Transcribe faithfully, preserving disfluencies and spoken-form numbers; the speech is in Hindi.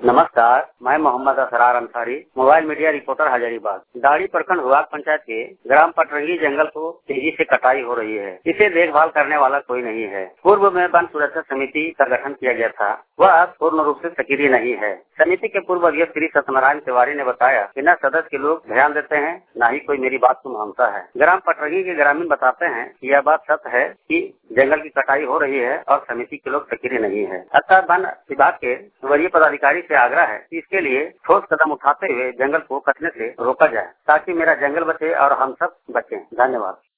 नमस्कार, मैं Mohammad Asrar Ansari, mobile media reporter Hazaribagh. Dari प्रखंड हुआक पंचायत के ग्राम पटरंगी जंगल को तेजी से कटाई हो रही है। इसे देखभाल करने वाला कोई नहीं है। पूर्व में वन सुरक्षा समिति का गठन किया गया था, वह अब पूर्ण रूप से सक्रिय नहीं है। समिति के पूर्व अध्यक्ष श्री सत्यनारायण तिवारी ने बताया कि न सदस्य के लोग ध्यान देते हैं, न ही कोई मेरी बात को मानता है। ग्राम पटरंगी के ग्रामीण बताते हैं कि यह बात सत्य है कि जंगल की कटाई हो रही है और समिति के लोग सक्रिय नहीं है। अतः वन विभाग के वरीय पदाधिकारी से आग्रह है कि इसके लिए ठोस कदम उठाते हुए जंगल को कटने से रोका जाए, ताकि मेरा जंगल बचे और हम सब बचें। धन्यवाद।